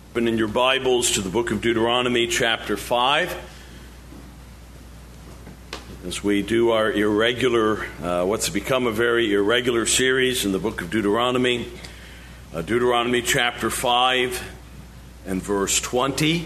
Open in your Bibles to the book of Deuteronomy, chapter 5. As we do our what's become a very irregular series in the book of Deuteronomy. Deuteronomy chapter 5 and verse 20.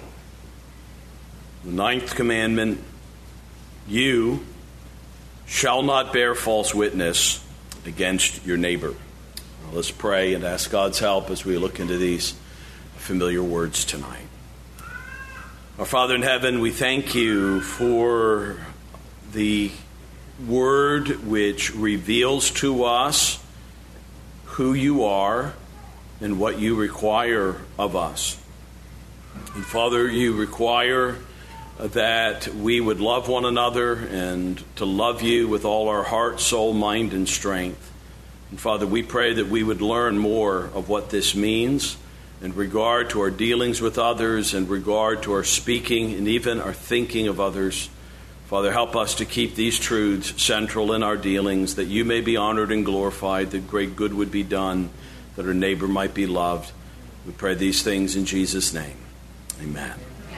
The ninth commandment, you shall not bear false witness against your neighbor. Let's pray and ask God's help as we look into these familiar words tonight. Our Father in heaven, we thank you for the word which reveals to us who you are and what you require of us. And Father, you require that we would love one another and to love you with all our heart, soul, mind, and strength. And Father, we pray that we would learn more of what this means in regard to our dealings with others, in regard to our speaking and even our thinking of others. Father, help us to keep these truths central in our dealings, that you may be honored and glorified, that great good would be done, that our neighbor might be loved. We pray these things in Jesus' name. Amen.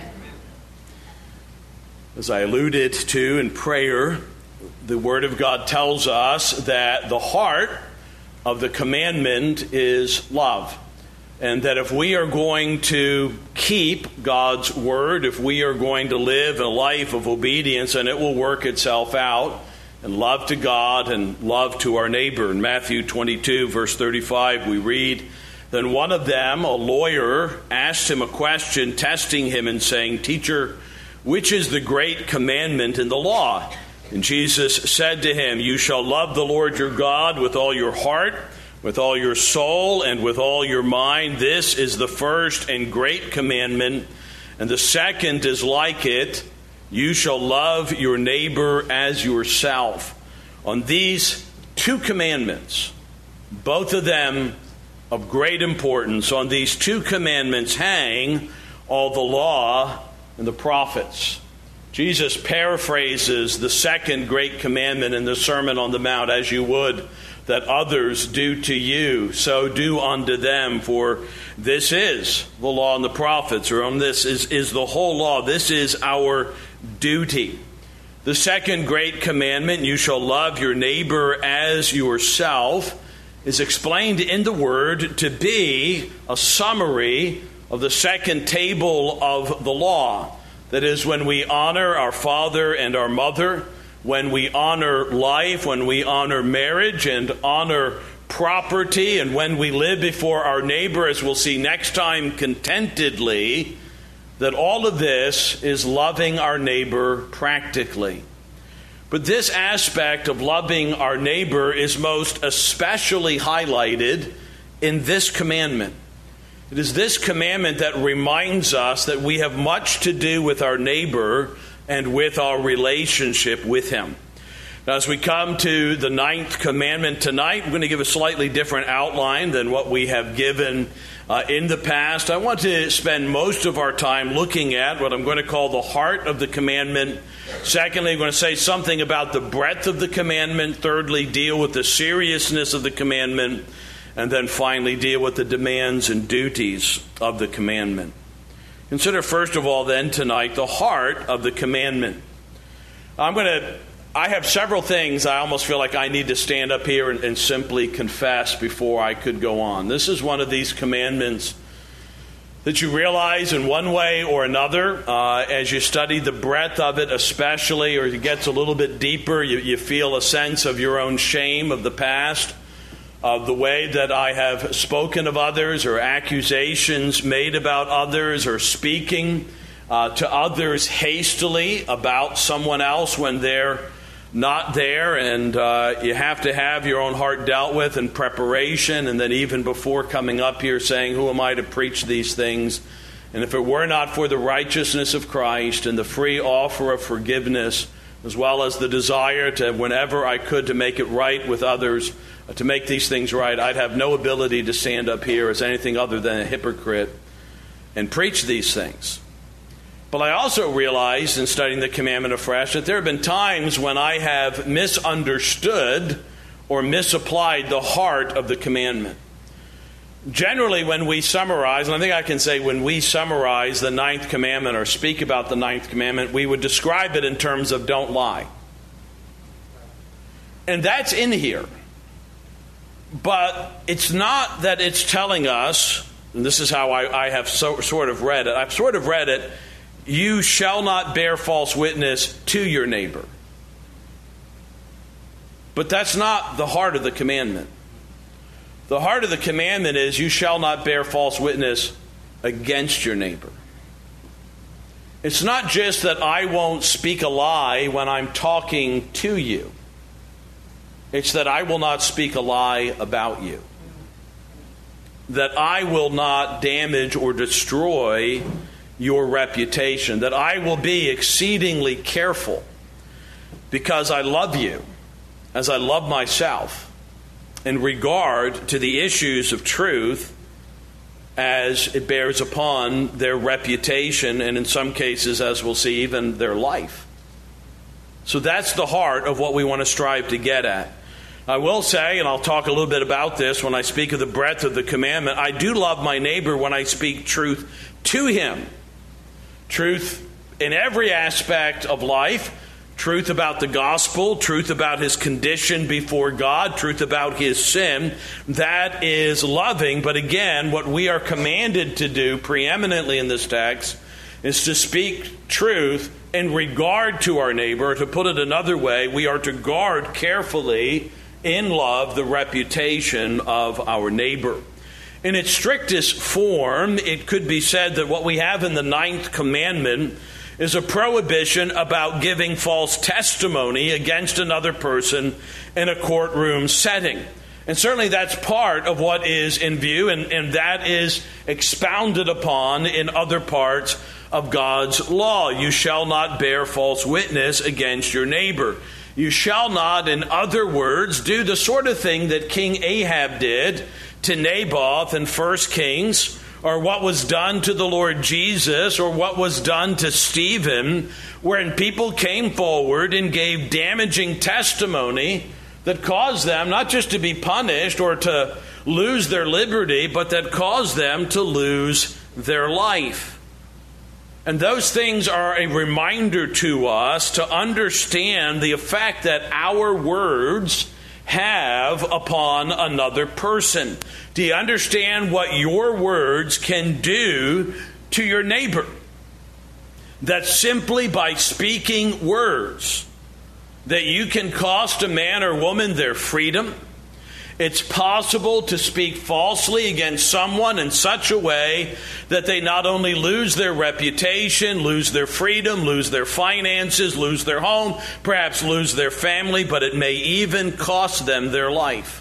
As I alluded to in prayer, the Word of God tells us that the heart of the commandment is love. And that if we are going to keep God's word, if we are going to live a life of obedience, and it will work itself out, and love to God and love to our neighbor. In Matthew 22, verse 35, we read, "Then one of them, a lawyer, asked him a question, testing him and saying, 'Teacher, which is the great commandment in the law?' And Jesus said to him, 'You shall love the Lord your God with all your heart, with all your soul, and with all your mind. This is the first and great commandment. And the second is like it. You shall love your neighbor as yourself.'" On these two commandments, both of them of great importance, on these two commandments hang all the law and the prophets. Jesus paraphrases the second great commandment in the Sermon on the Mount, "As you would that others do to you, so do unto them, for this is the law and the prophets," or on this is the whole law. This is our duty. The second great commandment, "You shall love your neighbor as yourself," is explained in the Word to be a summary of the second table of the law. That is, when we honor our father and our mother, when we honor life, when we honor marriage and honor property, and when we live before our neighbor, as we'll see next time, contentedly, that all of this is loving our neighbor practically. But this aspect of loving our neighbor is most especially highlighted in this commandment. It is this commandment that reminds us that we have much to do with our neighbor and with our relationship with him. Now, as we come to the ninth commandment tonight, we're going to give a slightly different outline than what we have given in the past. I want to spend most of our time looking at what I'm going to call the heart of the commandment. Secondly, I'm going to say something about the breadth of the commandment. Thirdly, deal with the seriousness of the commandment. And then finally, deal with the demands and duties of the commandment. Consider first of all then tonight the heart of the commandment. I have several things I almost feel like I need to stand up here and simply confess before I could go on. This is one of these commandments that you realize in one way or another as you study the breadth of it especially, or it gets a little bit deeper, you feel a sense of your own shame of the past, of the way that I have spoken of others, or accusations made about others, or speaking to others hastily about someone else when they're not there. And you have to have your own heart dealt with in preparation, and then even before coming up here saying, "Who am I to preach these things? And if it were not for the righteousness of Christ and the free offer of forgiveness, as well as the desire to, whenever I could, to make it right with others, to make these things right, I'd have no ability to stand up here as anything other than a hypocrite and preach these things." But I also realized in studying the commandment afresh that there have been times when I have misunderstood or misapplied the heart of the commandment. Generally, when we summarize, and I think I can say when we summarize the ninth commandment or speak about the ninth commandment, we would describe it in terms of don't lie. And that's in here. But it's not that it's telling us, and this is how I have sort of read it. I've sort of read it, you shall not bear false witness to your neighbor. But that's not the heart of the commandment. The heart of the commandment is you shall not bear false witness against your neighbor. It's not just that I won't speak a lie when I'm talking to you. It's that I will not speak a lie about you. That I will not damage or destroy your reputation. That I will be exceedingly careful because I love you as I love myself in regard to the issues of truth as it bears upon their reputation and in some cases, as we'll see, even their life. So that's the heart of what we want to strive to get at. I will say, and I'll talk a little bit about this when I speak of the breadth of the commandment, I do love my neighbor when I speak truth to him. Truth in every aspect of life. Truth about the gospel, truth about his condition before God, truth about his sin. That is loving. But again, what we are commanded to do preeminently in this text is to speak truth in regard to our neighbor. To put it another way, we are to guard carefully in love the reputation of our neighbor. In its strictest form, it could be said that what we have in the ninth commandment is a prohibition about giving false testimony against another person in a courtroom setting. And certainly that's part of what is in view, and that is expounded upon in other parts of God's law. You shall not bear false witness against your neighbor. You shall not, in other words, do the sort of thing that King Ahab did to Naboth in 1 Kings, or what was done to the Lord Jesus, or what was done to Stephen, wherein people came forward and gave damaging testimony that caused them not just to be punished or to lose their liberty, but that caused them to lose their life. And those things are a reminder to us to understand the effect that our words have upon another person. Do you understand what your words can do to your neighbor? That simply by speaking words, that you can cost a man or woman their freedom. It's possible to speak falsely against someone in such a way that they not only lose their reputation, lose their freedom, lose their finances, lose their home, perhaps lose their family, but it may even cost them their life.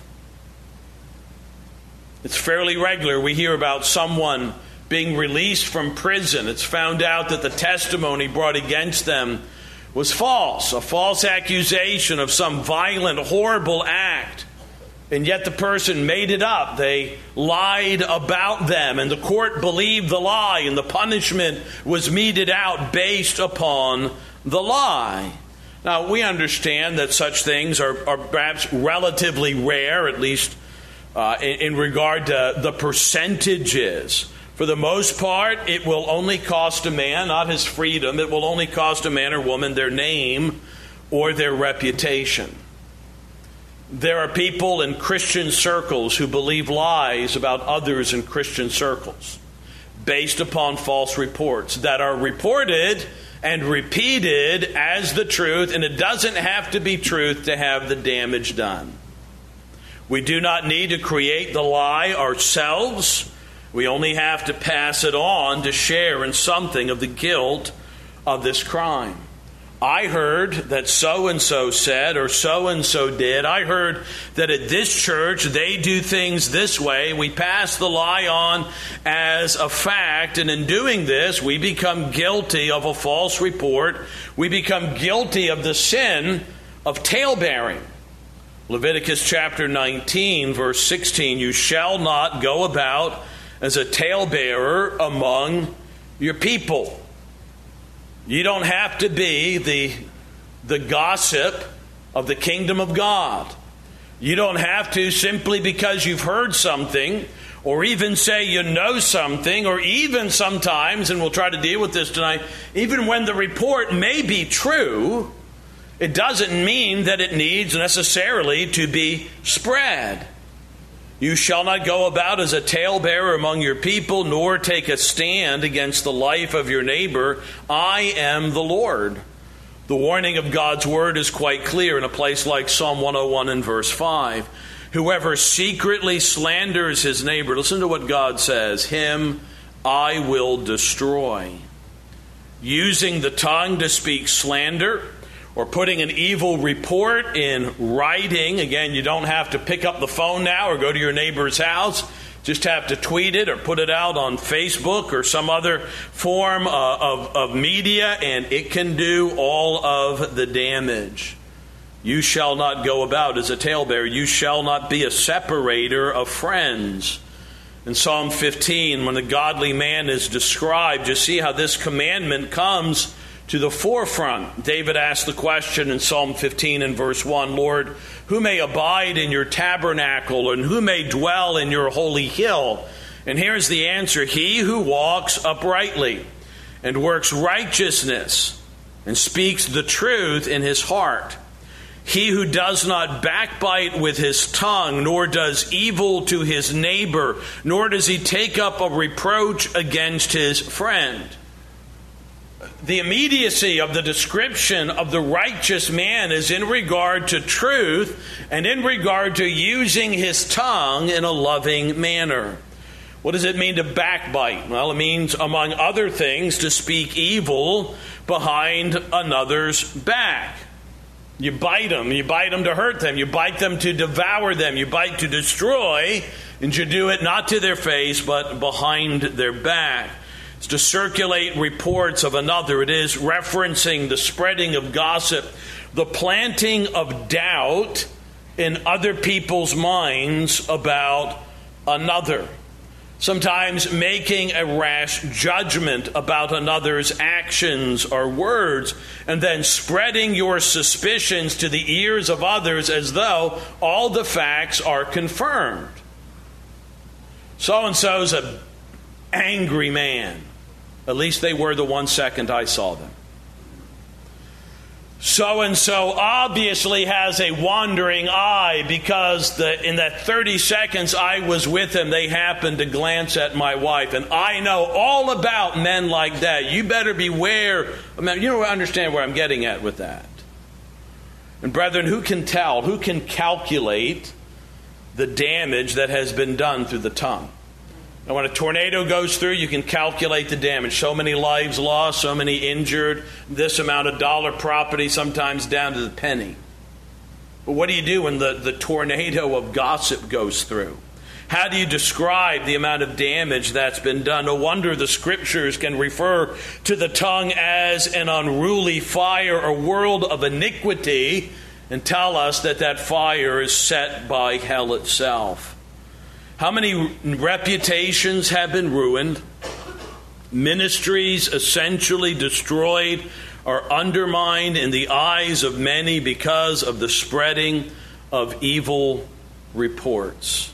It's fairly regular. We hear about someone being released from prison. It's found out that the testimony brought against them was false, a false accusation of some violent, horrible act. And yet the person made it up. They lied about them, and the court believed the lie, and the punishment was meted out based upon the lie. Now, we understand that such things are perhaps relatively rare, at least in regard to the percentages. For the most part, it will only cost a man, not his freedom, it will only cost a man or woman their name or their reputation. There are people in Christian circles who believe lies about others in Christian circles based upon false reports that are reported and repeated as the truth, and it doesn't have to be truth to have the damage done. We do not need to create the lie ourselves. We only have to pass it on to share in something of the guilt of this crime. I heard that so-and-so said or so-and-so did. I heard that at this church they do things this way. We pass the lie on as a fact, and in doing this we become guilty of a false report. We become guilty of the sin of talebearing. Leviticus chapter 19, verse 16, you shall not go about as a talebearer among your people. You don't have to be the gossip of the kingdom of God. You don't have to, simply because you've heard something or even say you know something, or even sometimes, and we'll try to deal with this tonight, even when the report may be true, it doesn't mean that it needs necessarily to be spread. You shall not go about as a talebearer among your people, nor take a stand against the life of your neighbor. I am the Lord. The warning of God's word is quite clear in a place like Psalm 101 and verse 5. Whoever secretly slanders his neighbor, listen to what God says, him I will destroy. Using the tongue to speak slander, or putting an evil report in writing. Again, you don't have to pick up the phone now or go to your neighbor's house. Just have to tweet it or put it out on Facebook or some other form of media, and it can do all of the damage. You shall not go about as a talebearer. You shall not be a separator of friends. In Psalm 15, when the godly man is described, you see how this commandment comes to the forefront. David asked the question in Psalm 15 and verse 1, Lord, who may abide in your tabernacle, and who may dwell in your holy hill? And here's the answer: he who walks uprightly and works righteousness and speaks the truth in his heart. He who does not backbite with his tongue, nor does evil to his neighbor, nor does he take up a reproach against his friend. The immediacy of the description of the righteous man is in regard to truth and in regard to using his tongue in a loving manner. What does it mean to backbite? Well, it means, among other things, to speak evil behind another's back. You bite them to hurt them, you bite them to devour them, you bite to destroy, and you do it not to their face but behind their back. It's to circulate reports of another. It is referencing the spreading of gossip, the planting of doubt in other people's minds about another. Sometimes making a rash judgment about another's actions or words, and then spreading your suspicions to the ears of others as though all the facts are confirmed. So-and-so's an angry man. At least they were the 1 second I saw them. So-and-so obviously has a wandering eye because in that 30 seconds I was with him, they happened to glance at my wife. And I know all about men like that. You better beware. Understand where I'm getting at with that. And brethren, who can tell? Who can calculate the damage that has been done through the tongue? And when a tornado goes through, you can calculate the damage. So many lives lost, so many injured, this amount of dollar property, sometimes down to the penny. But what do you do when the tornado of gossip goes through? How do you describe the amount of damage that's been done? No wonder the scriptures can refer to the tongue as an unruly fire, a world of iniquity, and tell us that fire is set by hell itself. How many reputations have been ruined, ministries essentially destroyed or undermined in the eyes of many because of the spreading of evil reports.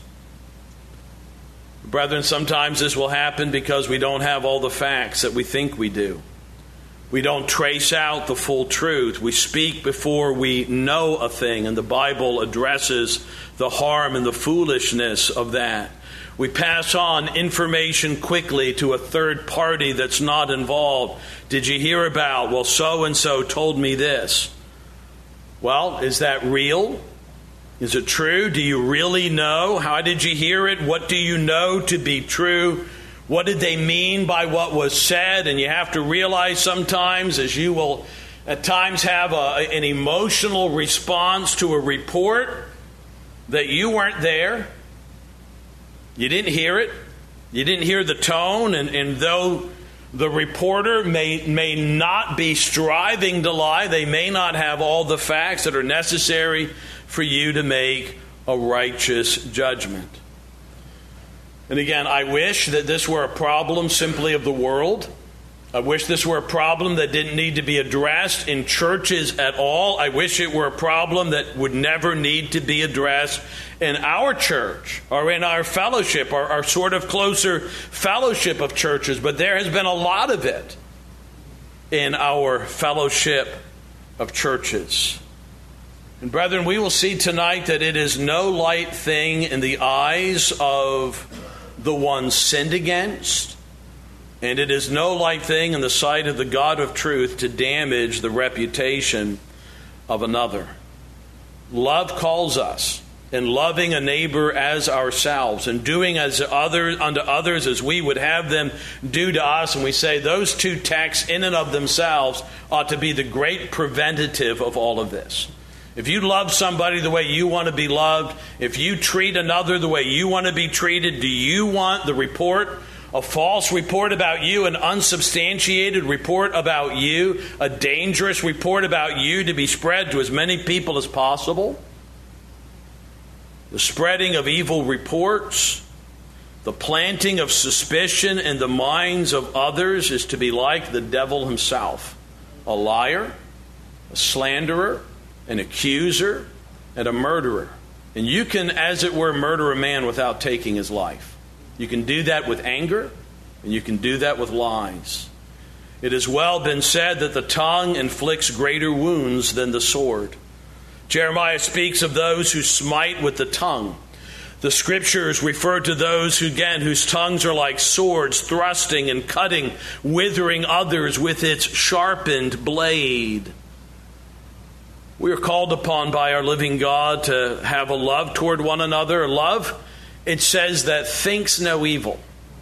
Brethren, sometimes this will happen because we don't have all the facts that we think we do. We don't trace out the full truth. We speak before we know a thing, and the Bible addresses the harm and the foolishness of that. We pass on information quickly to a third party that's not involved. Did you hear about? Well, so-and-so told me this. Well, is that real? Is it true? Do you really know? How did you hear it? What do you know to be true? What did they mean by what was said? And you have to realize sometimes, as you will at times have an emotional response to a report, that you weren't there. You didn't hear it. You didn't hear the tone. And though the reporter may not be striving to lie, they may not have all the facts that are necessary for you to make a righteous judgment. And again, I wish that this were a problem simply of the world. I wish this were a problem that didn't need to be addressed in churches at all. I wish it were a problem that would never need to be addressed in our church or in our fellowship, or our sort of closer fellowship of churches. But there has been a lot of it in our fellowship of churches. And brethren, we will see tonight that it is no light thing in the eyes of the one sinned against, and it is no light thing in the sight of the God of truth to damage the reputation of another. Love calls us, and loving a neighbor as ourselves, and doing unto others as we would have them do to us. And we say those two texts in and of themselves ought to be the great preventative of all of this. If you love somebody the way you want to be loved, if you treat another the way you want to be treated, do you want the report, a false report about you, an unsubstantiated report about you, a dangerous report about you to be spread to as many people as possible? The spreading of evil reports, the planting of suspicion in the minds of others is to be like the devil himself, a liar, a slanderer, an accuser, and a murderer. And you can, as it were, murder a man without taking his life. You can do that with anger, and you can do that with lies. It has well been said that the tongue inflicts greater wounds than the sword. Jeremiah speaks of those who smite with the tongue. The Scriptures refer to those whose tongues are like swords, thrusting and cutting, withering others with its sharpened blade. We are called upon by our living God to have a love toward one another. A love, it says, that thinks no evil.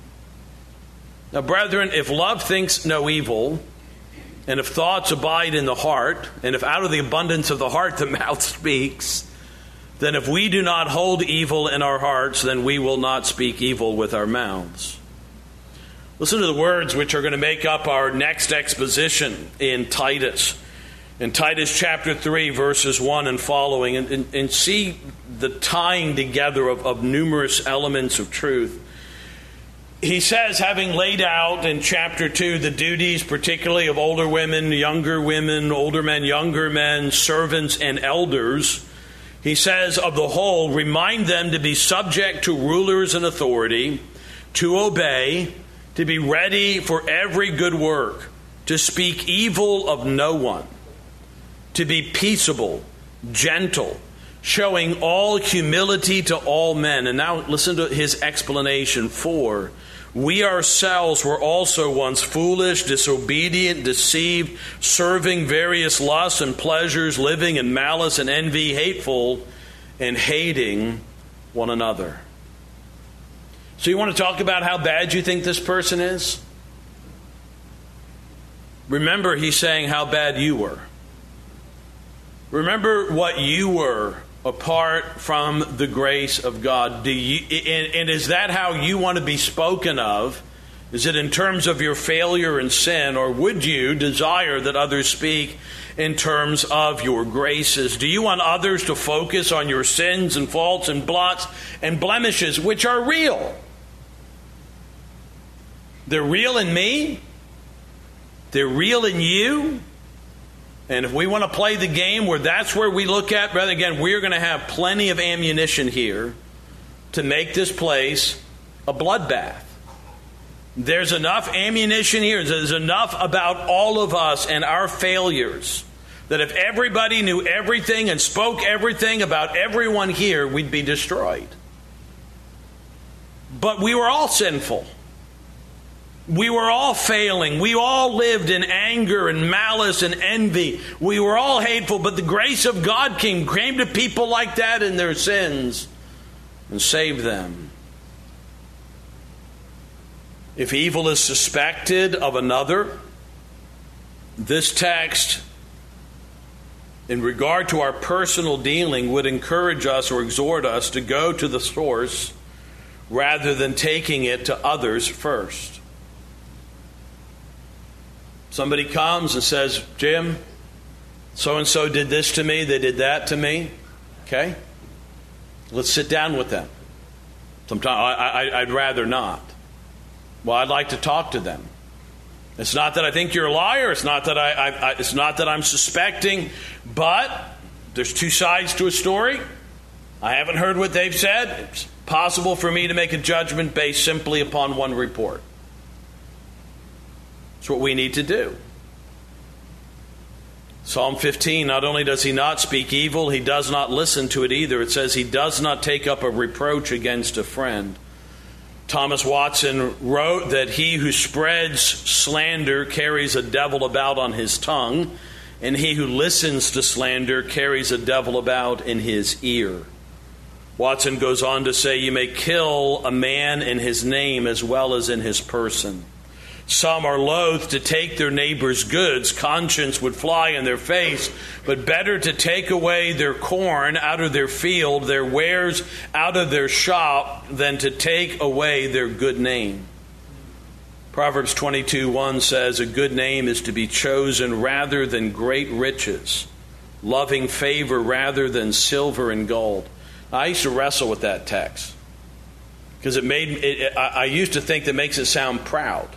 Now, brethren, if love thinks no evil, and if thoughts abide in the heart, and if out of the abundance of the heart the mouth speaks, then if we do not hold evil in our hearts, then we will not speak evil with our mouths. Listen to the words which are going to make up our next exposition in Titus. In Titus chapter 3, verses 1 and following, and see the tying together of numerous elements of truth. He says, having laid out in chapter 2 the duties particularly of older women, older men, younger men, servants, and elders, he says, of the whole, remind them to be subject to rulers and authority, to obey, to be ready for every good work, to speak evil of no one, to be peaceable, gentle, showing all humility to all men. And now listen to his explanation. For we ourselves were also once foolish, disobedient, deceived, serving various lusts and pleasures, living in malice and envy, hateful, and hating one another. So you want to talk about how bad you think this person is? Remember, he's saying how bad you were. Remember what you were apart from the grace of God. And is that how you want to be spoken of? Is it in terms of your failure and sin, or would you desire that others speak in terms of your graces? Do you want others to focus on your sins and faults and blots and blemishes, which are real? They're real in me. They're real in you. And if we want to play the game where that's where we look at, brother, again, we're going to have plenty of ammunition here to make this place a bloodbath. There's enough ammunition here. There's enough about all of us and our failures that if everybody knew everything and spoke everything about everyone here, we'd be destroyed. But we were all sinful. We were all failing. We all lived in anger and malice and envy. We were all hateful, but the grace of God came to people like that in their sins and saved them. If evil is suspected of another, this text, in regard to our personal dealing, would encourage us or exhort us to go to the source rather than taking it to others first. Somebody comes and says, Jim, so-and-so did this to me, they did that to me. Okay? Let's sit down with them. Sometimes I'd rather not. Well, I'd like to talk to them. It's not that I think you're a liar. It's not that it's not that I'm suspecting. But there's two sides to a story. I haven't heard what they've said. It's possible for me to make a judgment based simply upon one report. It's what we need to do. Psalm 15, not only does he not speak evil, he does not listen to it either. It says he does not take up a reproach against a friend. Thomas Watson wrote that he who spreads slander carries a devil about on his tongue, and he who listens to slander carries a devil about in his ear. Watson goes on to say, you may kill a man in his name as well as in his person. Some are loath to take their neighbor's goods. Conscience would fly in their face. But better to take away their corn out of their field, their wares out of their shop, than to take away their good name. Proverbs 22:1 says, a good name is to be chosen rather than great riches, loving favor rather than silver and gold. I used to wrestle with that text because I used to think that makes it sound proud.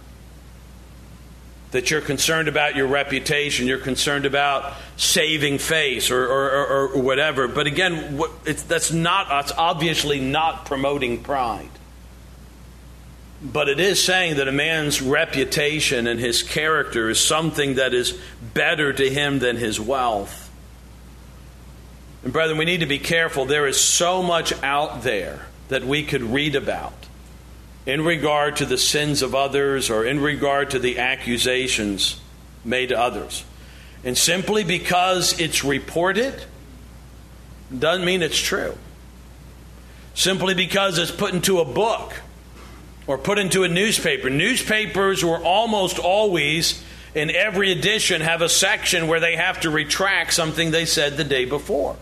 That you're concerned about your reputation, you're concerned about saving face or whatever. But again, that's obviously not promoting pride. But it is saying that a man's reputation and his character is something that is better to him than his wealth. And brethren, we need to be careful. There is so much out there that we could read about in regard to the sins of others or in regard to the accusations made to others. And simply because it's reported doesn't mean it's true. Simply because it's put into a book or put into a newspaper. Newspapers will almost always, in every edition, have a section where they have to retract something they said the day before.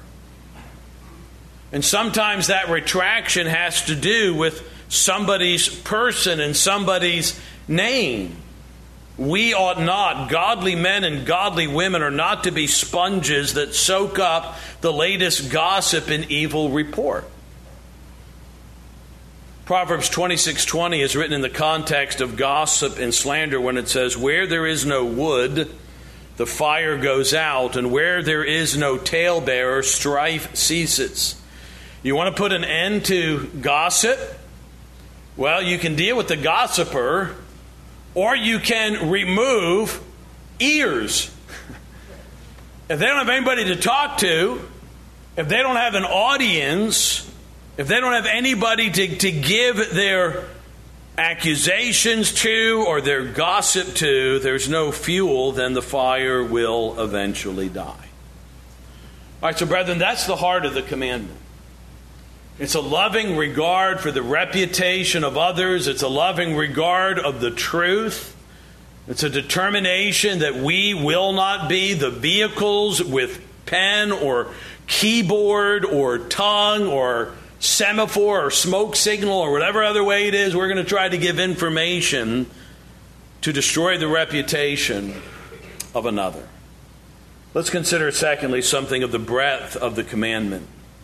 And sometimes that retraction has to do with somebody's person and somebody's name. We ought not, godly men and godly women are not to be sponges that soak up the latest gossip and evil report. Proverbs 26:20 is written in the context of gossip and slander when it says, where there is no wood, the fire goes out, and where there is no talebearer, strife ceases. You want to put an end to gossip? Well, you can deal with the gossiper, or you can remove ears. If they don't have anybody to talk to, if they don't have an audience, if they don't have anybody to give their accusations to or their gossip to, there's no fuel, then the fire will eventually die. All right, so brethren, that's the heart of the commandment. It's a loving regard for the reputation of others. It's a loving regard of the truth. It's a determination that we will not be the vehicles with pen or keyboard or tongue or semaphore or smoke signal or whatever other way it is we're going to try to give information to destroy the reputation of another. Let's consider, secondly, something of the breadth of the commandment.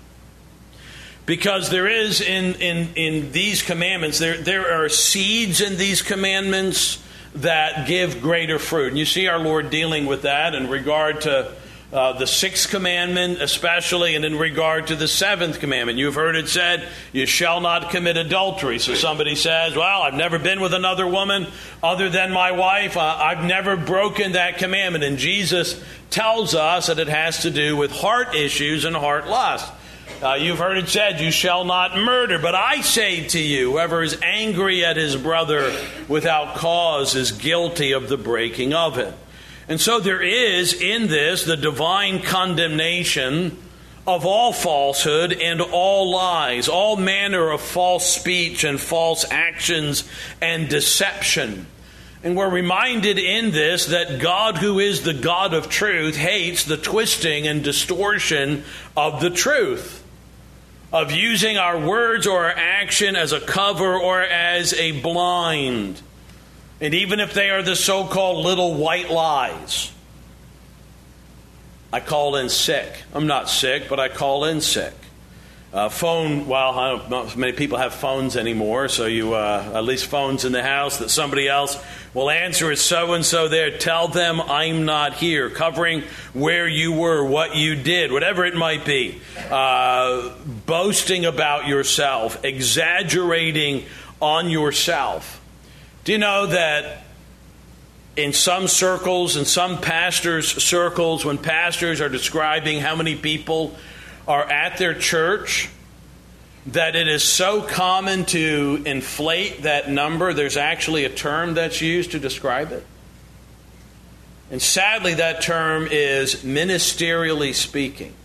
Because there is in these commandments, there are seeds in these commandments that give greater fruit. And you see our Lord dealing with that in regard to the sixth commandment especially, and in regard to the seventh commandment. You've heard it said, you shall not commit adultery. So somebody says, well, I've never been with another woman other than my wife. I've never broken that commandment. And Jesus tells us that it has to do with heart issues and heart lust. You've heard it said, you shall not murder. But I say to you, whoever is angry at his brother without cause is guilty of the breaking of it. And so there is in this the divine condemnation of all falsehood and all lies, all manner of false speech and false actions and deception. And we're reminded in this that God, who is the God of truth, hates the twisting and distortion of the truth, of using our words or our action as a cover or as a blind. And even if they are the so-called little white lies, I call in sick. I'm not sick, but I call in sick. phone, well, I don't know if many people have phones anymore, so you, at least phones in the house that somebody else will answer is so-and-so there. Tell them I'm not here, covering where you were, what you did, whatever it might be. Boasting about yourself, exaggerating on yourself. Do you know that in some circles, in some pastors' circles, when pastors are describing how many people are at their church, that it is so common to inflate that number, there's actually a term that's used to describe it. And sadly, that term is ministerially speaking.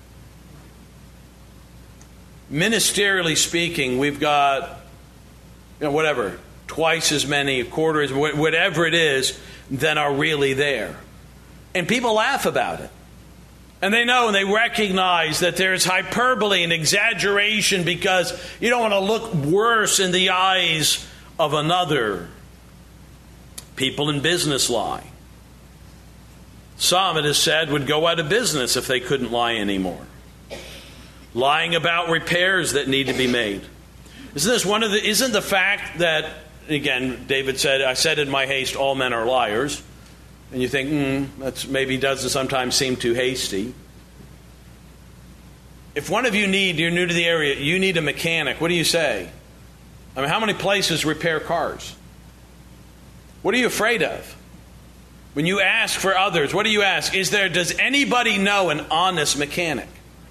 Ministerially speaking, we've got, whatever, twice as many, a quarter as, whatever it is, than are really there. And people laugh about it. And they know and they recognize that there's hyperbole and exaggeration because you don't want to look worse in the eyes of another. People in business lie. Some, it is said, would go out of business if they couldn't lie anymore. Lying about repairs that need to be made. Isn't the fact that, again, David said, I said in my haste, all men are liars. And you think, that maybe doesn't sometimes seem too hasty. If one of you're new to the area, you need a mechanic, what do you say? I mean, how many places repair cars? What are you afraid of? When you ask for others, what do you ask? Does anybody know an honest mechanic?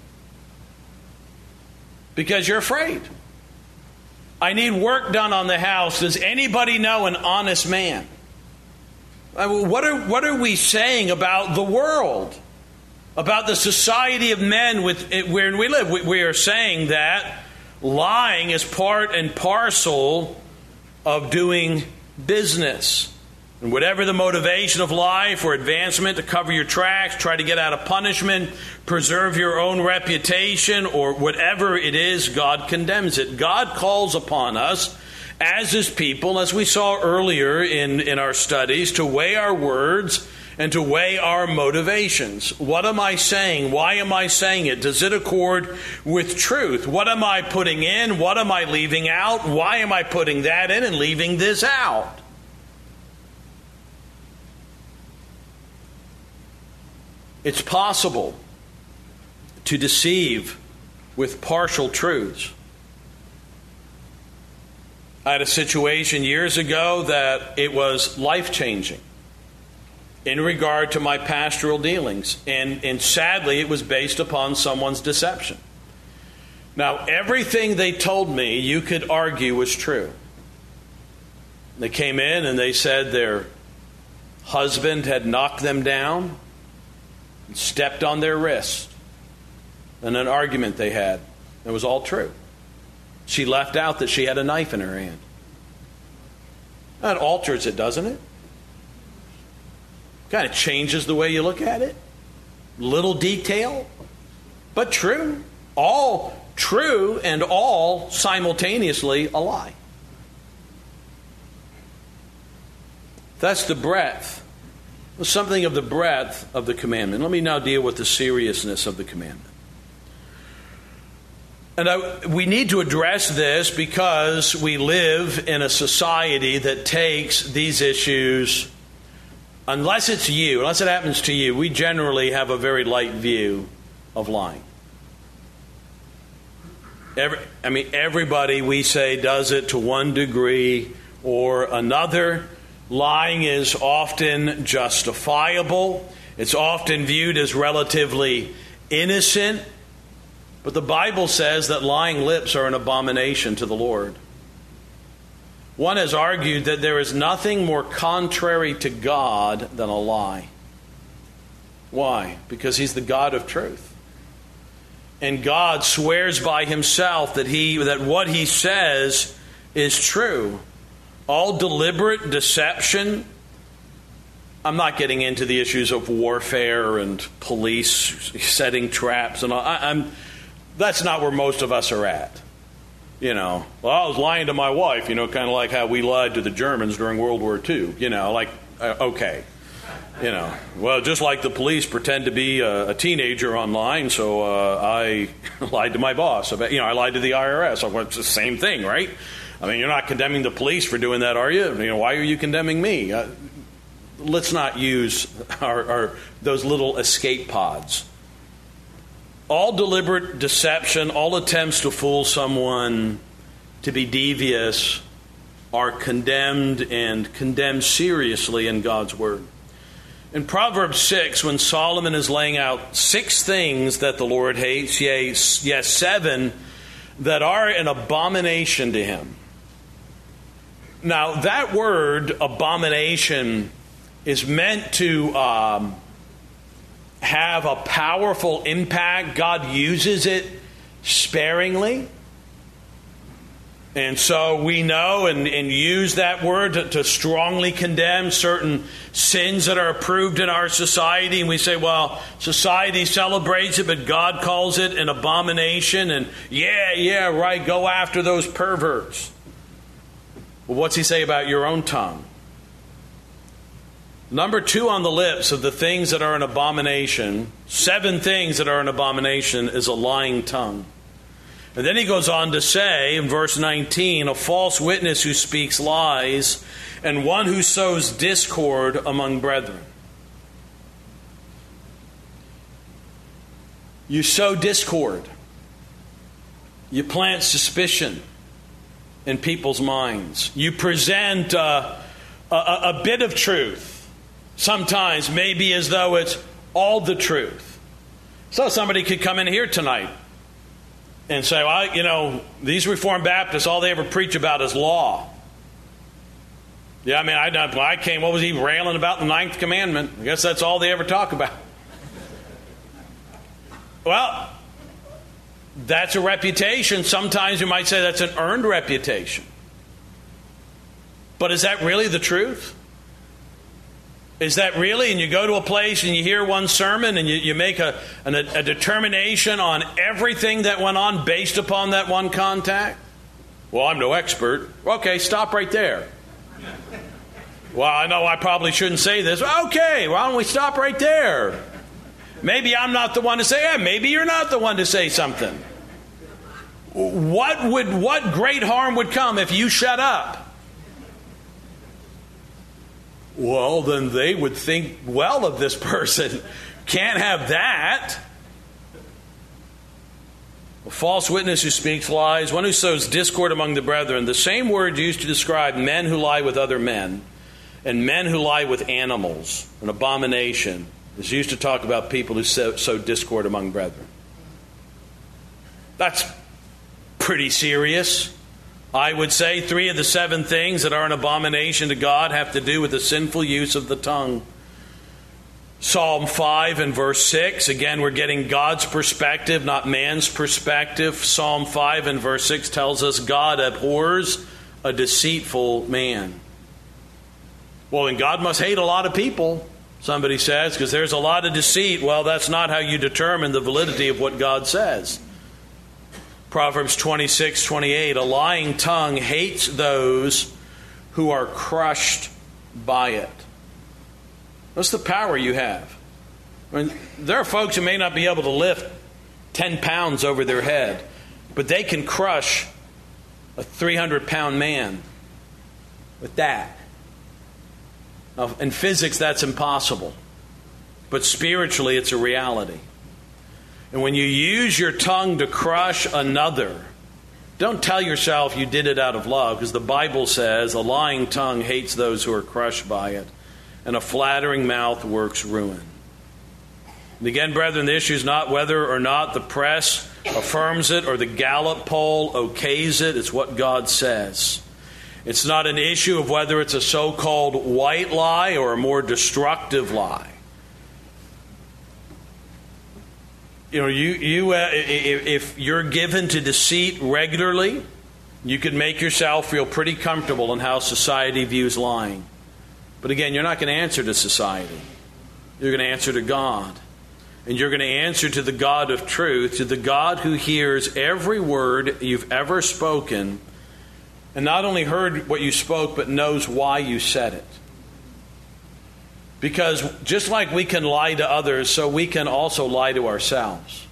Because you're afraid. I need work done on the house. Does anybody know an honest man? What are we saying about the world? About the society of men wherein we live? We are saying that lying is part and parcel of doing business. And whatever the motivation of lie, for advancement, to cover your tracks, try to get out of punishment, preserve your own reputation, or whatever it is, God condemns it. God calls upon us as His people, as we saw earlier in our studies, to weigh our words and to weigh our motivations. What am I saying? Why am I saying it? Does it accord with truth? What am I putting in? What am I leaving out? Why am I putting that in and leaving this out? It's possible to deceive with partial truths. I had a situation years ago that it was life-changing in regard to my pastoral dealings. And sadly, it was based upon someone's deception. Now, everything they told me, you could argue was true. They came in and they said their husband had knocked them down and stepped on their wrist in an argument they had. It was all true. She left out that she had a knife in her hand. That alters it, doesn't it? Kind of changes the way you look at it. Little detail, but true. All true and all simultaneously a lie. That's the breadth. Something of the breadth of the commandment. Let me now deal with the seriousness of the commandment. And we need to address this because we live in a society that takes these issues, unless it happens to you, we generally have a very light view of lying. Everybody, we say, does it to one degree or another. Lying is often justifiable. It's often viewed as relatively innocent. But the Bible says that lying lips are an abomination to the Lord. One has argued that there is nothing more contrary to God than a lie. Why? Because He's the God of truth. And God swears by Himself that what He says is true. All deliberate deception. I'm not getting into the issues of warfare and police setting traps and all. That's not where most of us are at. I was lying to my wife, kind of like how we lied to the Germans during World War II. Okay. Well, just like the police pretend to be a teenager online, so I lied to my boss. I lied to the IRS. Well, it's the same thing, right? I mean, you're not condemning the police for doing that, are you? Why are you condemning me? Let's not use those little escape pods. All deliberate deception, all attempts to fool someone, to be devious, are condemned, and condemned seriously in God's Word. In Proverbs 6, when Solomon is laying out 6 things that the Lord hates, yes, 7 that are an abomination to him. Now, that word, abomination, is meant to have a powerful impact. God uses it sparingly. And so we know and use that word to strongly condemn certain sins that are approved in our society. And we say, well, society celebrates it, but God calls it an abomination. And yeah, right, go after those perverts. Well, what's he say about your own tongue? Number 2 on the lips of the things that are an abomination, 7 things that are an abomination, is a lying tongue. And then he goes on to say in verse 19, a false witness who speaks lies, and one who sows discord among brethren. You sow discord. You plant suspicion in people's minds. You present a bit of truth, sometimes maybe as though it's all the truth. So somebody could come in here tonight and say, well, these Reformed Baptists, all they ever preach about is law. Yeah, I came, what was he railing about the 9th commandment? I guess that's all they ever talk about. Well, that's a reputation. Sometimes you might say that's an earned reputation. But is that really the truth? Is that really, and you go to a place and you hear one sermon and you make a determination on everything that went on based upon that one contact? Well, I'm no expert. Okay, stop right there. Well, I know I probably shouldn't say this. Okay, why don't we stop right there? Maybe I'm not the one to say it. Maybe you're not the one to say something. What great harm would come if you shut up? Well, then they would think well of this person. Can't have that. A false witness who speaks lies, one who sows discord among the brethren. The same word used to describe men who lie with other men and men who lie with animals, an abomination, is used to talk about people who sow discord among brethren. That's pretty serious. I would say 3 of the 7 things that are an abomination to God have to do with the sinful use of the tongue. Psalm 5 and verse 6, again, we're getting God's perspective, not man's perspective. Psalm 5 and verse 6 tells us God abhors a deceitful man. Well, then God must hate a lot of people, somebody says, because there's a lot of deceit. Well, that's not how you determine the validity of what God says. Proverbs 26:28, a lying tongue hates those who are crushed by it. What's the power you have? There are folks who may not be able to lift 10 pounds over their head, but they can crush a 300-pound man with that. Now, in physics, that's impossible. But spiritually, it's a reality. And when you use your tongue to crush another, don't tell yourself you did it out of love, because the Bible says a lying tongue hates those who are crushed by it, and a flattering mouth works ruin. And again, brethren, the issue is not whether or not the press affirms it or the Gallup poll okays it. It's what God says. It's not an issue of whether it's a so-called white lie or a more destructive lie. If you're given to deceit regularly, you could make yourself feel pretty comfortable in how society views lying. But again, you're not going to answer to society. You're going to answer to God. And you're going to answer to the God of truth, to the God who hears every word you've ever spoken, and not only heard what you spoke, but knows why you said it. Because just like we can lie to others, so we can also lie to ourselves.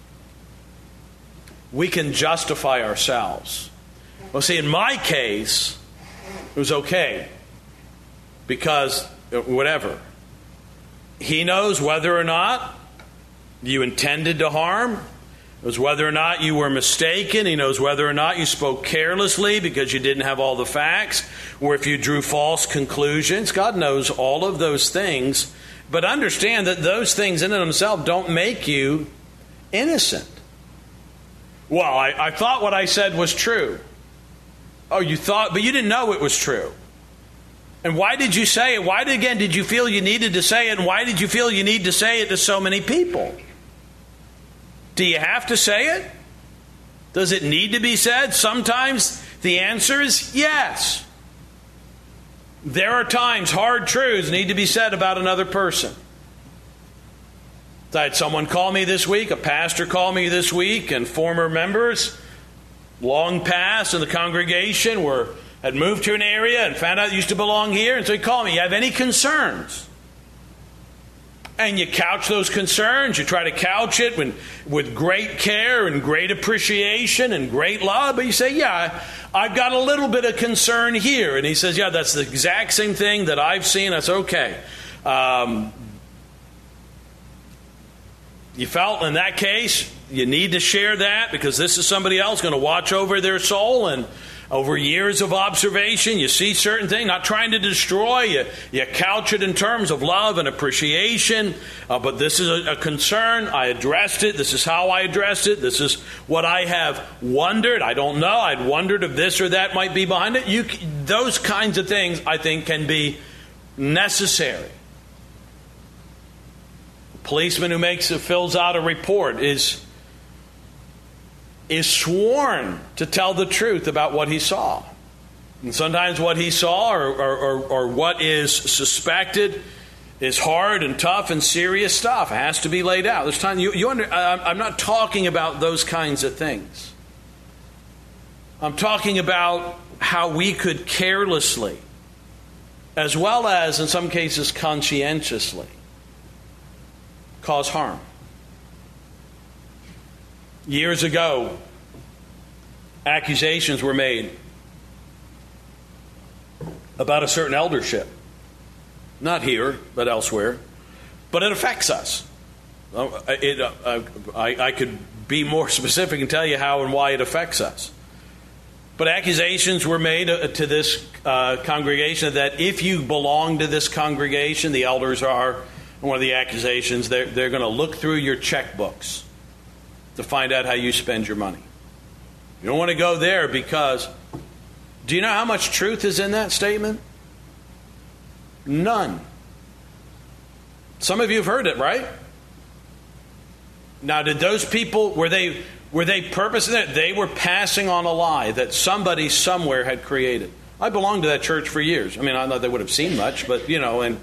We can justify ourselves. Well, see, in my case, it was okay. Because whatever. He knows whether or not you intended to harm. It was whether or not you were mistaken. He knows whether or not you spoke carelessly because you didn't have all the facts, or if you drew false conclusions. God knows all of those things. But understand that those things in and of themselves don't make you innocent. Well, I thought what I said was true. Oh, you thought, but you didn't know it was true. And why did you say it? Why, again, did you feel you needed to say it? And why did you feel you need to say it to so many people? Do you have to say it? Does it need to be said? Sometimes the answer is yes. There are times hard truths need to be said about another person. I had someone call me this week, a pastor call me this week, and former members, long past in the congregation, had moved to an area and found out they used to belong here. And so he called me, you have any concerns? And you couch those concerns. You try to couch it with great care and great appreciation and great love. But you say, yeah, I've got a little bit of concern here. And he says, yeah, that's the exact same thing that I've seen. That's okay. You felt in that case you need to share that because this is somebody else going to watch over their soul, and over years of observation you see certain things, not trying to destroy. You couch it in terms of love and appreciation, but this is a concern. I addressed it. This is how I addressed it. This is what I have wondered. I don't know. I'd wondered if this or that might be behind it. Those kinds of things I think can be necessary. Policeman who fills out a report is sworn to tell the truth about what he saw. And sometimes what he saw or what is suspected is hard and tough and serious stuff. It has to be laid out. There's time. I'm not talking about those kinds of things. I'm talking about how we could carelessly, as well as in some cases conscientiously, cause harm. Years ago, accusations were made about a certain eldership. Not here, but elsewhere. But it affects us. I could be more specific and tell you how and why it affects us. But accusations were made to this congregation that if you belong to this congregation, the elders are, one of the accusations, they're going to look through your checkbooks to find out how you spend your money. You don't want to go there because, do you know how much truth is in that statement? None. Some of you have heard it, right? Now, did those people, were they purposing it? They were passing on a lie that somebody somewhere had created. I belonged to that church for years. I mean, I know they would have seen much, but, and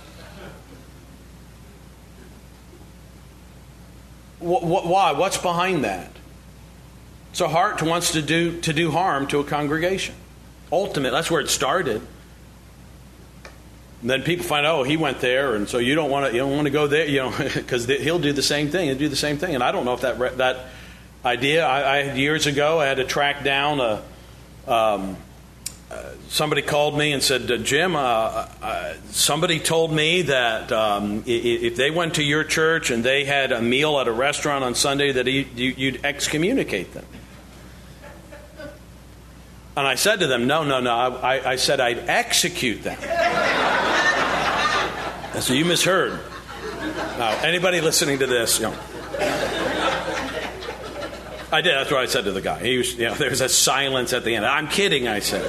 why? What's behind that? It's a heart that wants to do harm to a congregation. Ultimately, that's where it started. And then people find out, oh, he went there, and so you don't want to go there, because he'll do the same thing. He'll do the same thing. And I don't know if that idea. I years ago I had to track down somebody called me and said, Jim, somebody told me that if they went to your church and they had a meal at a restaurant on Sunday, that you'd excommunicate them. And I said to them, no. I said I'd execute them. So you misheard. Now, anybody listening to this, I did. That's what I said to the guy. He was, there was a silence at the end. I'm kidding, I said.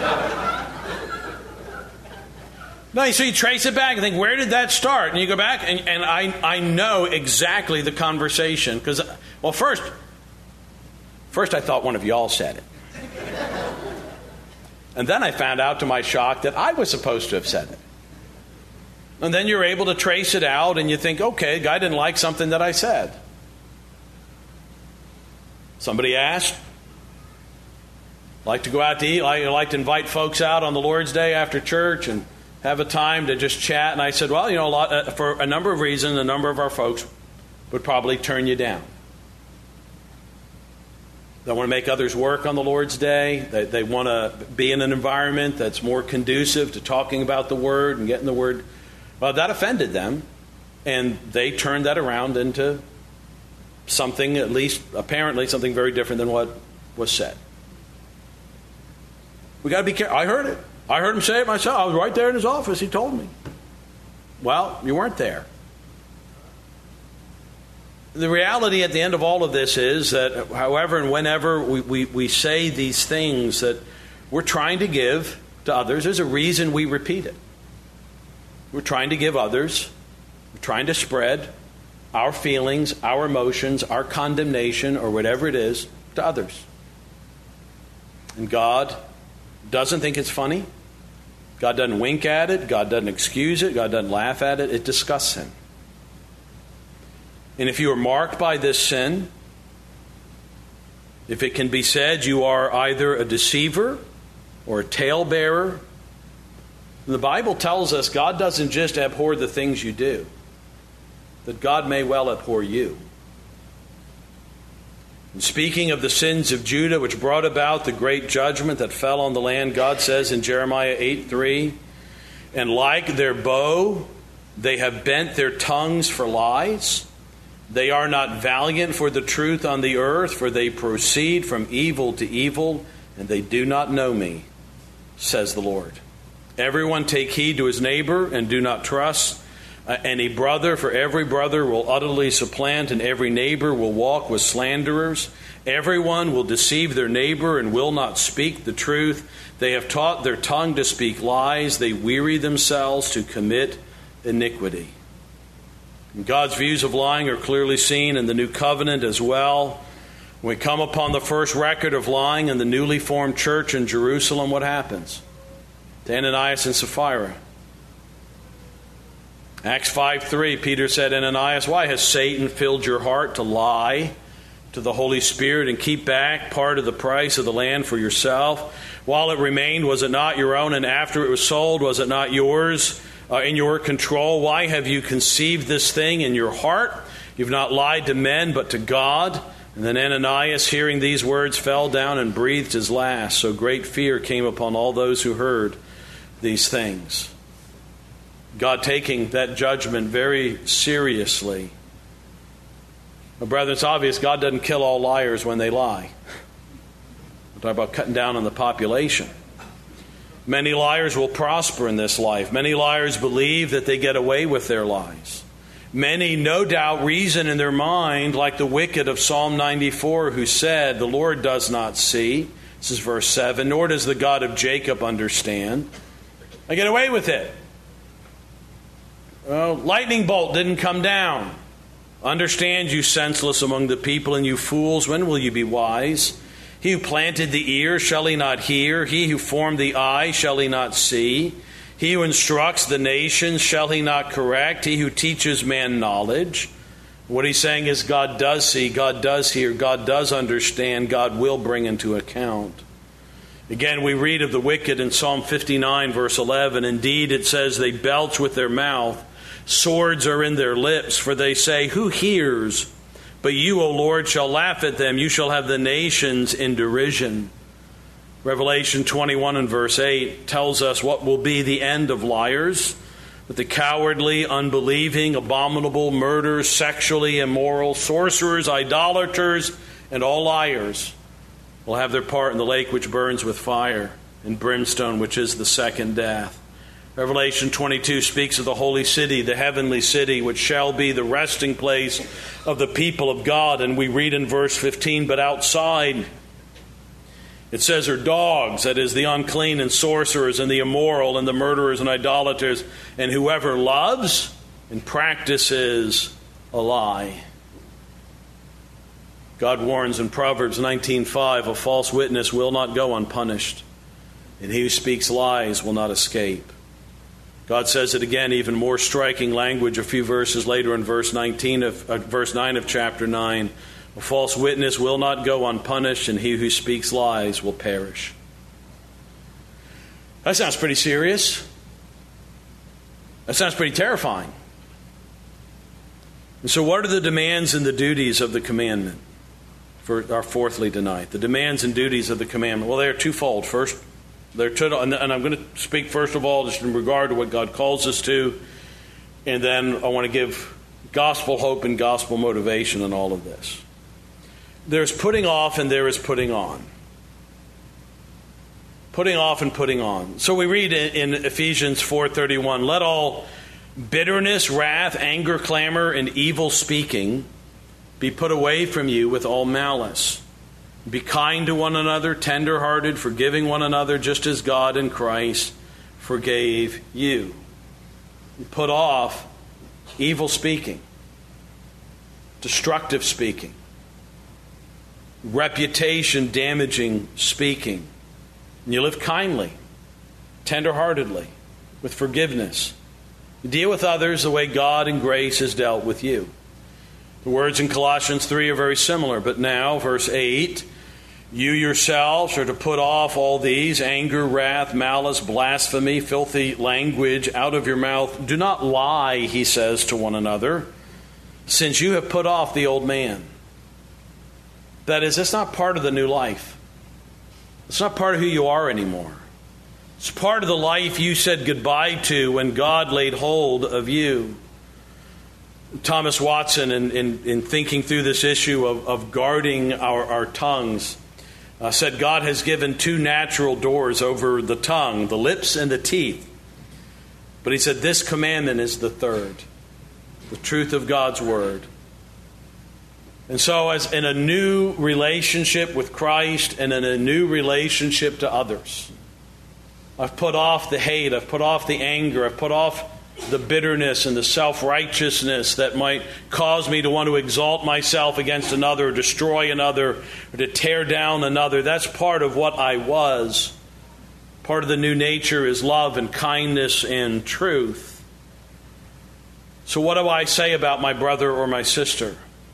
No, so you trace it back and think, where did that start? And you go back, and I know exactly the conversation. Because, well, first I thought one of y'all said it. And then I found out to my shock that I was supposed to have said it. And then you're able to trace it out, and you think, okay, guy didn't like something that I said. Somebody asked, like to go out to eat, like to invite folks out on the Lord's Day after church and have a time to just chat. And I said, well, for a number of reasons, a number of our folks would probably turn you down. They want to make others work on the Lord's Day. They want to be in an environment that's more conducive to talking about the Word and getting the Word. Well, that offended them, and they turned that around into something, at least apparently, something very different than what was said. We got to be careful. I heard it. I heard him say it myself. I was right there in his office. He told me. Well, you weren't there. The reality at the end of all of this is that however and whenever we say these things that we're trying to give to others, there's a reason we repeat it. We're trying to give others, we're trying to spread our feelings, our emotions, our condemnation, or whatever it is, to others. And God doesn't think it's funny. God doesn't wink at it. God doesn't excuse it. God doesn't laugh at it. It disgusts Him. And if you are marked by this sin, if it can be said you are either a deceiver or a talebearer, the Bible tells us God doesn't just abhor the things you do, that God may well abhor you. And speaking of the sins of Judah, which brought about the great judgment that fell on the land, God says in Jeremiah 8:3, and like their bow, they have bent their tongues for lies. They are not valiant for the truth on the earth, for they proceed from evil to evil, and they do not know me, says the Lord. Everyone take heed to his neighbor, and do not trust any brother, for every brother will utterly supplant, and every neighbor will walk with slanderers. Everyone will deceive their neighbor and will not speak the truth. They have taught their tongue to speak lies. They weary themselves to commit iniquity. God's views of lying are clearly seen in the New Covenant as well. When we come upon the first record of lying in the newly formed church in Jerusalem, what happens? To Ananias and Sapphira. Acts 5:3, Peter said, Ananias, why has Satan filled your heart to lie to the Holy Spirit and keep back part of the price of the land for yourself? While it remained, was it not your own? And after it was sold, was it not yours? In your control? Why have you conceived this thing in your heart? You've not lied to men, but to God. And then Ananias, hearing these words, fell down and breathed his last. So great fear came upon all those who heard these things. God taking that judgment very seriously. But brethren, it's obvious God doesn't kill all liars when they lie. We're talking about cutting down on the population. Many liars will prosper in this life. Many liars believe that they get away with their lies. Many, no doubt, reason in their mind like the wicked of Psalm 94 who said, the Lord does not see. This is verse 7. Nor does the God of Jacob understand. I get away with it. Well, lightning bolt didn't come down. Understand, you senseless among the people, and you fools, when will you be wise? He who planted the ear, shall he not hear? He who formed the eye, shall he not see? He who instructs the nations, shall he not correct? He who teaches man knowledge. What he's saying is God does see, God does hear, God does understand, God will bring into account. Again, we read of the wicked in Psalm 59, verse 11. Indeed, it says, they belch with their mouth, swords are in their lips, for they say, who hears? But you, O Lord, shall laugh at them. You shall have the nations in derision. Revelation 21 and verse 8 tells us what will be the end of liars. That the cowardly, unbelieving, abominable, murderers, sexually immoral, sorcerers, idolaters, and all liars will have their part in the lake which burns with fire and brimstone, which is the second death. Revelation 22 speaks of the holy city, the heavenly city, which shall be the resting place of the people of God. And we read in verse 15, but outside, it says, are dogs, that is, the unclean and sorcerers and the immoral and the murderers and idolaters, and whoever loves and practices a lie. God warns in Proverbs 19:5, a false witness will not go unpunished, and he who speaks lies will not escape. God says it again, even more striking language a few verses later in verse 9 of chapter 9. A false witness will not go unpunished, and he who speaks lies will perish. That sounds pretty serious. That sounds pretty terrifying. And so what are the demands and the duties of the commandment for our fourthly tonight? The demands and duties of the commandment. Well, they are twofold. First, and I'm going to speak first of all just in regard to what God calls us to, and then I want to give gospel hope and gospel motivation in all of this. There's putting off and there is putting on. Putting off and putting on. So we read in Ephesians 4:31, let all bitterness, wrath, anger, clamor, and evil speaking be put away from you with all malice. Be kind to one another, tender-hearted, forgiving one another, just as God in Christ forgave you. You put off evil speaking, destructive speaking, reputation-damaging speaking. And you live kindly, tender-heartedly, with forgiveness. You deal with others the way God in grace has dealt with you. The words in Colossians 3 are very similar, but now, verse 8, you yourselves are to put off all these, anger, wrath, malice, blasphemy, filthy language out of your mouth. Do not lie, he says to one another, since you have put off the old man. That is, it's not part of the new life. It's not part of who you are anymore. It's part of the life you said goodbye to when God laid hold of you. Thomas Watson, in thinking through this issue of guarding our tongues, said God has given two natural doors over the tongue, the lips and the teeth. But he said this commandment is the third, the truth of God's word. And so as in a new relationship with Christ and in a new relationship to others, I've put off the hate, I've put off the anger, I've put off the bitterness and the self-righteousness that might cause me to want to exalt myself against another, or destroy another, or to tear down another. That's part of what I was. Part of the new nature is love and kindness and truth. So what do I say about my brother or my sister?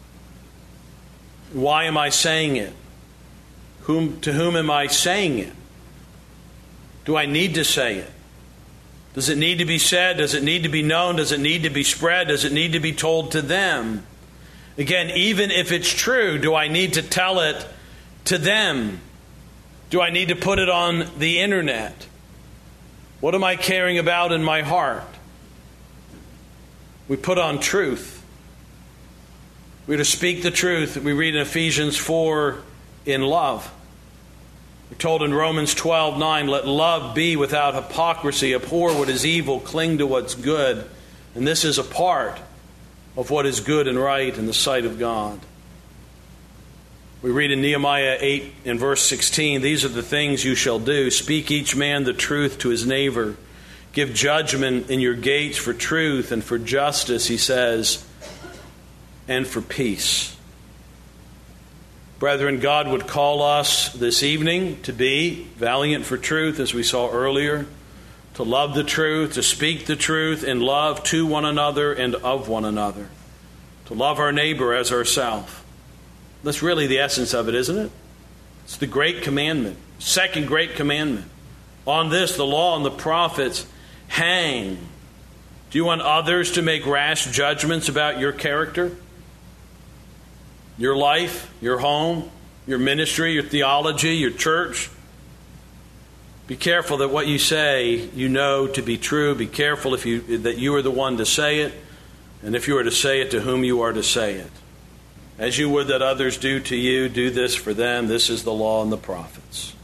Why am I saying it? To whom am I saying it? Do I need to say it? Does it need to be said? Does it need to be known? Does it need to be spread? Does it need to be told to them? Again, even if it's true, do I need to tell it to them? Do I need to put it on the internet? What am I caring about in my heart? We put on truth. We're to speak the truth. We read in Ephesians 4 in love. We're told in Romans 12:9, let love be without hypocrisy, abhor what is evil, cling to what's good. And this is a part of what is good and right in the sight of God. We read in Nehemiah 8 in verse 16, these are the things you shall do. Speak each man the truth to his neighbor. Give judgment in your gates for truth and for justice, he says, and for peace. Brethren, God would call us this evening to be valiant for truth, as we saw earlier, to love the truth, to speak the truth in love to one another and of one another, to love our neighbor as ourselves. That's really the essence of it, isn't it? It's the great commandment, second great commandment. On this, the law and the prophets hang. Do you want others to make rash judgments about your character? Your life, your home, your ministry, your theology, your church? Be careful that what you say you know to be true. Be careful that you are the one to say it, and if you are to say it, to whom you are to say it. As you would that others do to you, do this for them. This is the law and the prophets.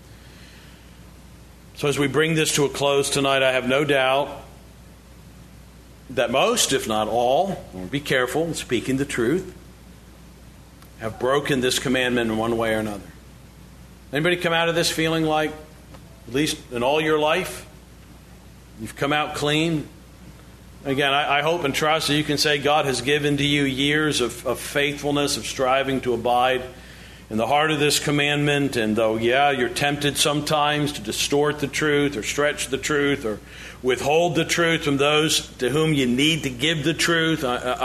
So as we bring this to a close tonight, I have no doubt that most, if not all, be careful in speaking the truth, have broken this commandment in one way or another. Anybody come out of this feeling like, at least in all your life, you've come out clean? Again, I hope and trust that you can say God has given to you years of faithfulness, of striving to abide in the heart of this commandment. And though, you're tempted sometimes to distort the truth or stretch the truth or withhold the truth from those to whom you need to give the truth,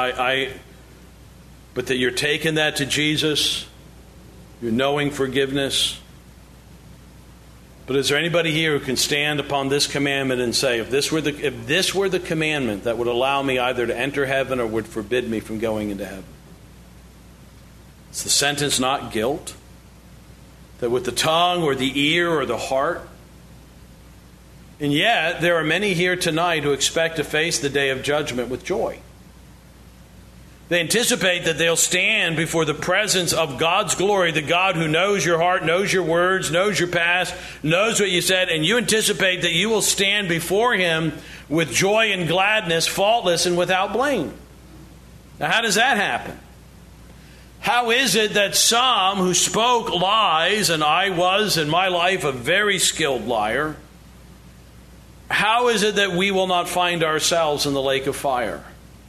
but that you're taking that to Jesus, you're knowing forgiveness. But is there anybody here who can stand upon this commandment and say, if this were the commandment that would allow me either to enter heaven or would forbid me from going into heaven? Is the sentence not guilt? That with the tongue or the ear or the heart? And yet, there are many here tonight who expect to face the day of judgment with joy. They anticipate that they'll stand before the presence of God's glory, the God who knows your heart, knows your words, knows your past, knows what you said, and you anticipate that you will stand before Him with joy and gladness, faultless and without blame. Now, how does that happen? How is it that some who spoke lies, and I was in my life a very skilled liar, how is it that we will not find ourselves in the lake of fire?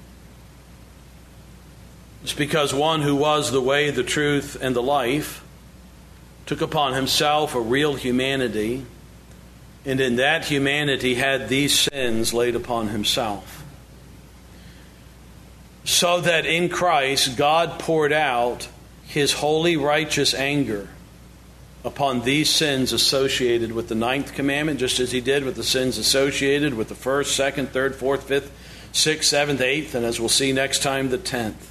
It's because one who was the way, the truth, and the life took upon himself a real humanity, and in that humanity had these sins laid upon himself. So that in Christ God poured out His holy, righteous anger upon these sins associated with the 9th commandment, just as He did with the sins associated with the 1st, 2nd, 3rd, 4th, 5th, 6th, 7th, 8th, and as we'll see next time, the 10th.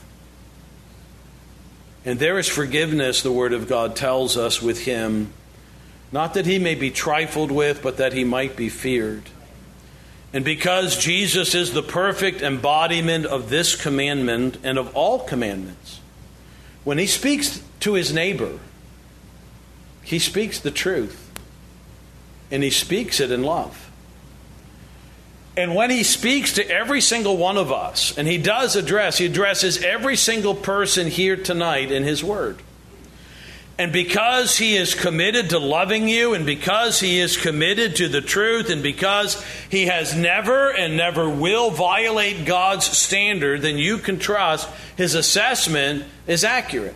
And there is forgiveness, the Word of God tells us, with Him, not that He may be trifled with, but that He might be feared. And because Jesus is the perfect embodiment of this commandment and of all commandments, when He speaks to His neighbor, He speaks the truth, and He speaks it in love. And when He speaks to every single one of us, and He addresses every single person here tonight in His Word. And because He is committed to loving you, and because He is committed to the truth, and because He has never and never will violate God's standard, then you can trust His assessment is accurate.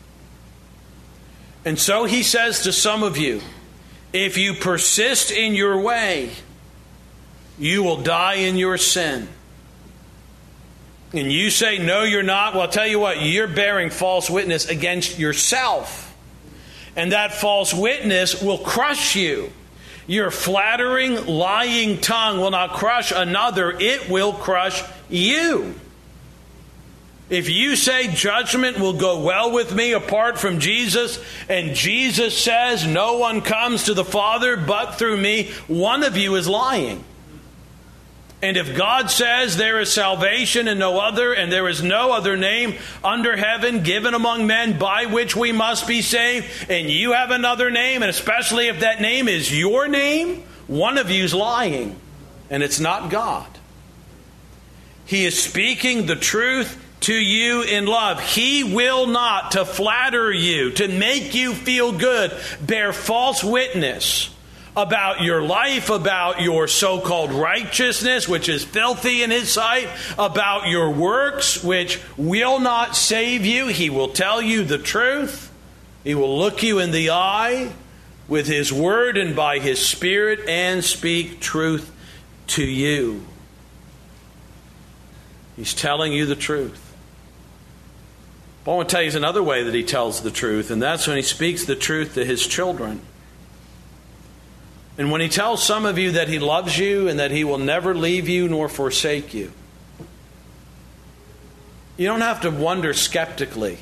And so He says to some of you, if you persist in your way, you will die in your sin. And you say, no, you're not. Well, I'll tell you what, you're bearing false witness against yourself. And that false witness will crush you. Your flattering, lying tongue will not crush another. It will crush you. If you say judgment will go well with me apart from Jesus, and Jesus says no one comes to the Father but through me, one of you is lying. And if God says there is salvation and no other, and there is no other name under heaven given among men by which we must be saved, and you have another name, and especially if that name is your name, one of you is lying, and it's not God. He is speaking the truth to you in love. He will not, to flatter you, to make you feel good, bear false witness about your life, about your so-called righteousness, which is filthy in His sight, about your works, which will not save you. He will tell you the truth. He will look you in the eye with His Word and by His Spirit and speak truth to you. He's telling you the truth. But I want to tell you another way that He tells the truth, and that's when He speaks the truth to His children. And when He tells some of you that He loves you and that He will never leave you nor forsake you, you don't have to wonder skeptically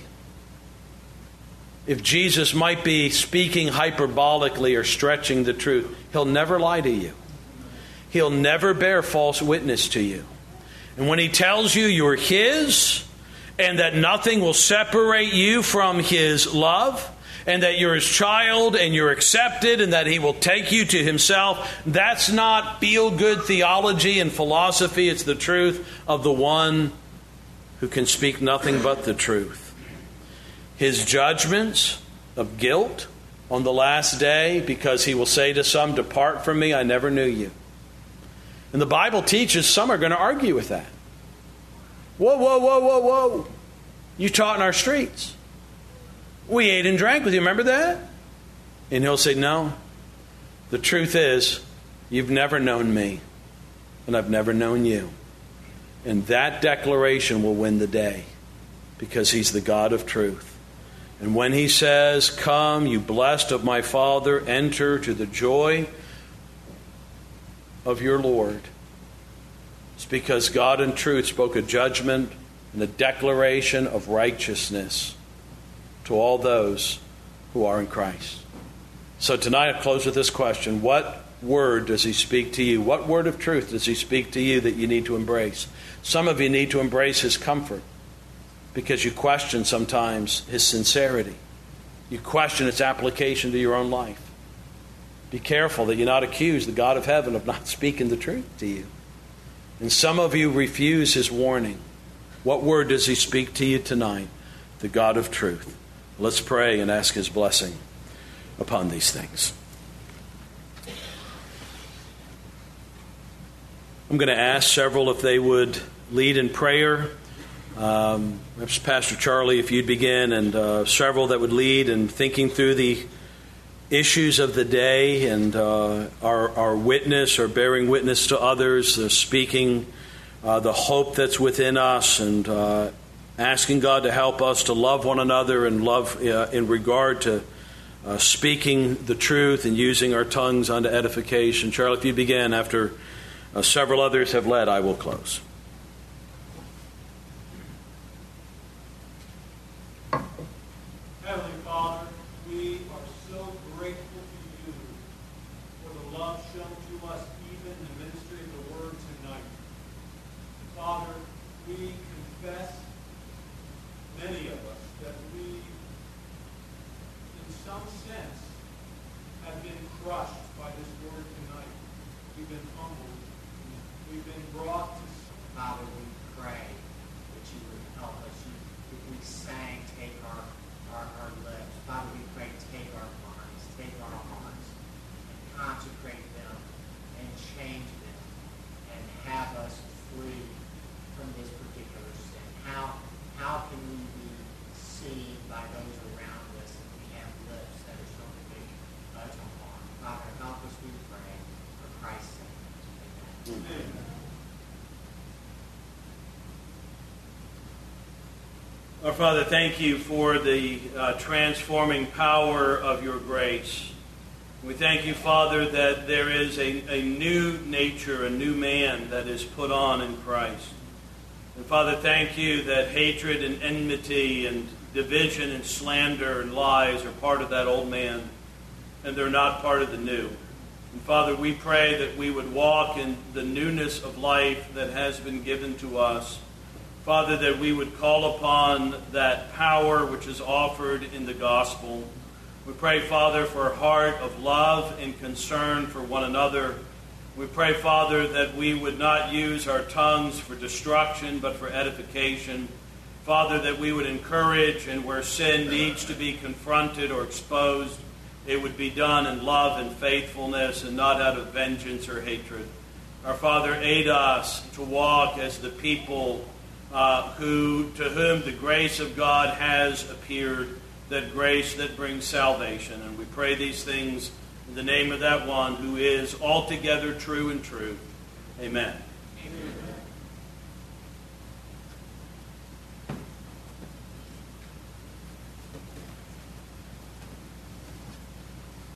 if Jesus might be speaking hyperbolically or stretching the truth. He'll never lie to you. He'll never bear false witness to you. And when He tells you you're His and that nothing will separate you from His love, and that you're His child and you're accepted and that He will take you to Himself, that's not feel-good theology and philosophy. It's the truth of the one who can speak nothing but the truth. His judgments of guilt on the last day, because He will say to some, depart from me, I never knew you. And the Bible teaches some are going to argue with that. Whoa, whoa, whoa, whoa, whoa. You taught in our streets. We ate and drank with you, remember that? And He'll say, no. The truth is, you've never known me, and I've never known you. And that declaration will win the day, because He's the God of truth. And when he says, "Come, you blessed of my Father, enter to the joy of your Lord," it's because God in truth spoke a judgment and a declaration of righteousness to all those who are in Christ. So tonight I'll close with this question. What word does he speak to you? What word of truth does he speak to you that you need to embrace? Some of you need to embrace his comfort because you question sometimes his sincerity. You question its application to your own life. Be careful that you not accuse the God of heaven of not speaking the truth to you. And some of you refuse his warning. What word does he speak to you tonight? The God of truth. Let's pray and ask his blessing upon these things. I'm going to ask several if they would lead in prayer. Perhaps Pastor Charlie, if you'd begin, and several that would lead in thinking through the issues of the day and our witness or bearing witness to others, speaking the hope that's within us, and asking God to help us to love one another and love in regard to speaking the truth and using our tongues unto edification. Charlie, if you begin, after several others have led, I will close. Heavenly Father, we are so grateful to you for the love shown to us even in the ministry of the Word tonight. Father, we confess, many of us, that we, in some sense, have been crushed by this Word tonight. We've been humbled. We've been brought to... Father, we pray that you would help us. If we sang, take our lips. Father, we pray, take our minds, take our hearts, and consecrate them and change them and have us free from this particular sin. How can we be seen by those around us if we have lips that are so big to harm? Father, help us, we pray, for Christ's sake. Amen. Our Father, thank you for the transforming power of your grace. We thank you, Father, that there is a new nature, a new man that is put on in Christ. And Father, thank you that hatred and enmity and division and slander and lies are part of that old man, and they're not part of the new. And Father, we pray that we would walk in the newness of life that has been given to us. Father, that we would call upon that power which is offered in the gospel. We pray, Father, for a heart of love and concern for one another. We pray, Father, that we would not use our tongues for destruction, but for edification. Father, that we would encourage, and where sin needs to be confronted or exposed, it would be done in love and faithfulness and not out of vengeance or hatred. Our Father, aid us to walk as the people to whom the grace of God has appeared, that grace that brings salvation. And we pray these things in the name of that one who is altogether true and true. Amen. Amen.